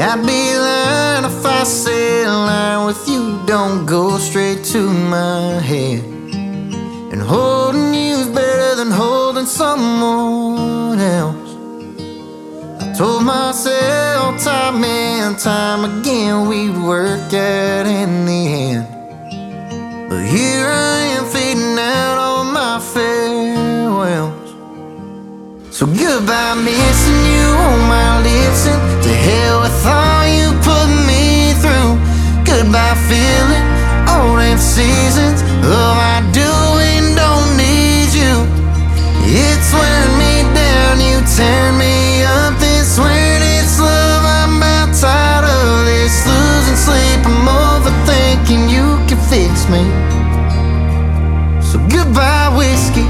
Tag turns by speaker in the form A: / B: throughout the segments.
A: I'd be lying if I said a line with you don't go straight to my head. And holding you's better than holding someone else. I told myself time and time again we'd work out in the end. But here I am fading out on my farewells. So goodbye, missing you on my lips, and to hell with all you put me through. Goodbye, feeling all them seasons of I do and don't need you. It's wearing me down, you turn me up. This when it's love, I'm about tired of this. Losing sleep, I'm overthinking. You can fix me. So goodbye, whiskey.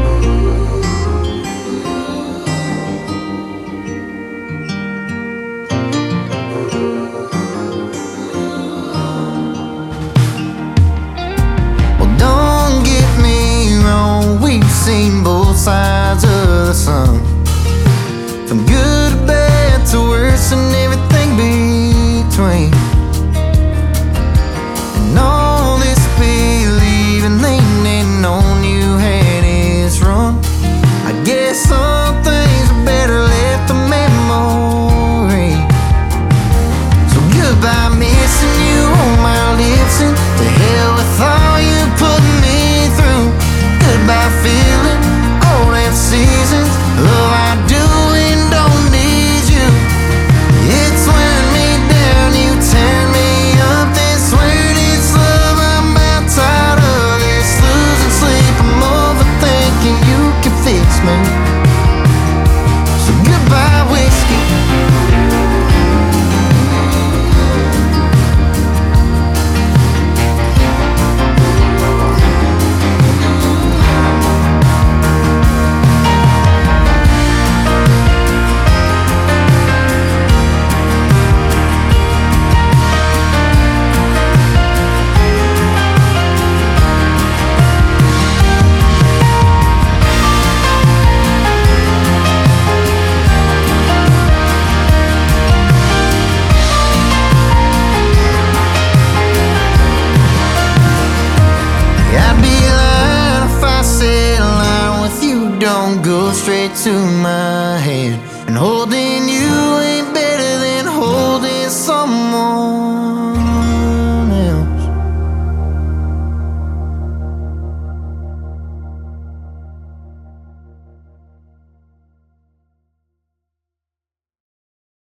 A: Seen both sides of the sun, from good to bad to worse and everything between. And all this believing, leaning on you had its run. I guess some things are better left a memory. So goodbye, missing you on my lips, and to